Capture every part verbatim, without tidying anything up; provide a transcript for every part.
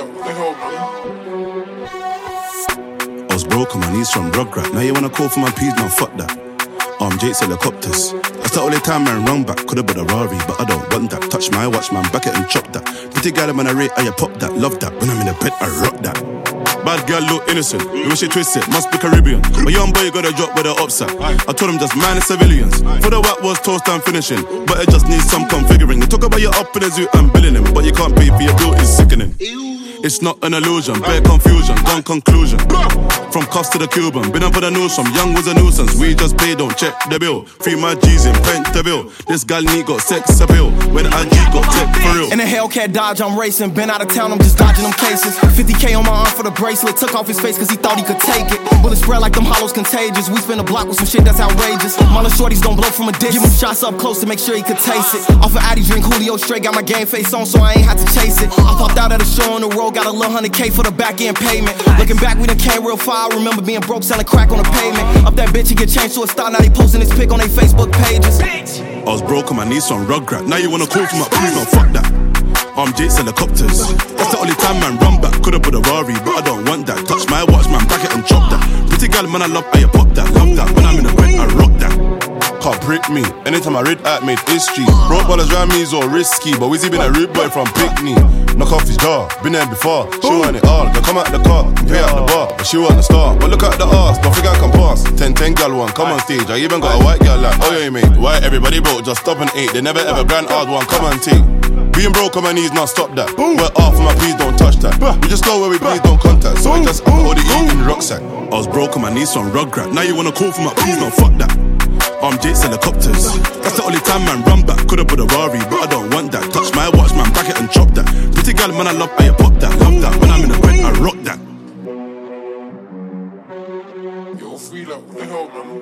like, what the hell, man? I was broke on my knees from Rugrat. Now you wanna call for my peas, man, fuck that. Um, Jake's helicopters. That's the only time man run back. Could've bought a Rari, but I don't want that. Touch my watch, man, back it and chop that. Pretty gal, man, I rate, I pop that. Love that. When I'm in the bed, I rock that. Bad girl look innocent, the way she twist it, must be Caribbean. A young boy got a drop with the upset. I told him just mind the civilians. For the whack was toast and finishing, but it just needs some configuring. You talk about your up in the zoo and billing him, but you can't pay for your bill, it's sickening. It's not an illusion, bare confusion, gone conclusion. From cuffs to the Cuban, been up with the news from young was a nuisance. We just pay, don't check the bill. Free my G's in Pentabill. This gal need got sex appeal. When I G got tech for real. In a Hellcat Dodge, I'm racing. Been out of town, I'm just dodging them cases. fifty K on my arm for the bracelet. Took off his face cause he thought he could take it. Bullets spread like them hollows contagious. We spin a block with some shit that's outrageous. Mala shorties don't blow from a distance. Give him shots up close to make sure he could taste it. Off of Addy, drink Julio straight. Got my game face on so I ain't had to chase it. I popped out at a show on the road. Got a little hundred K for the back end payment. Looking back, we done came real far. I remember being broke, selling crack on the pavement. Up that bitch, he get changed to a star. Now they posting his pic on their Facebook pages. I was broke on my knees from Rugrat. Now you wanna call for my peas, no, fuck that. I'm Jake's helicopters. That's the only time man run back. Could've put a Rari, but I don't want that. Touch my watch, man, back it and chop that. Pretty gal, man, I love how you pop that. Love that. When I'm in the bed, I rock that. Can't break me. Anytime I read at made history. Broke ballers round me is all risky, but Wizzy been a rude boy from Pickney. Knock off his jaw, been there before. She want it all, they come out the car, pay out the bar, but she want the star. But look at the ass, don't think I can pass. ten ten gal one, come on stage. I even got a white gal like, oh yeah mate. Why everybody broke, just stop and eat. They never ever grand hard one, come and take. Being broke on my knees, now stop that. We're off for my please don't touch that. We just go where we please don't contact. So we just all the eat in the rucksack. I was broke on my knees from Rugrat. Now you wanna call for my please, no, fuck that. I'm Jake's helicopters. That's the only time man run back. Could've put a Rari, but I don't want that. Touch my watch, man, back it and chop that. Pretty gal, man, I love how you pop that. Love that. When I'm in the bed, I rock that. Yo, free like, what the hell, man?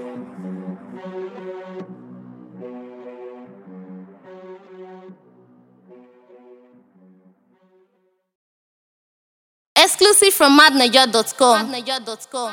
Exclusive from madnaja dot com.